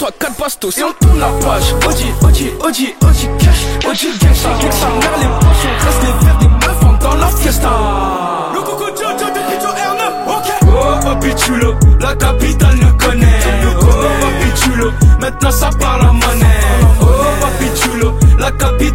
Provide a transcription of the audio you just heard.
toi 4 bastos. Et on tourne la page. OG cash, OG gangsta. Avec sa mère, les poissons restent les verres des meufs dans la fiesta. Le coco Jojo depuis ton R9, ok. Oh papi chulo, la capitale nous connaît. Oh papi chulo, maintenant ça parle à monnaie. Oh papi chulo, la capitale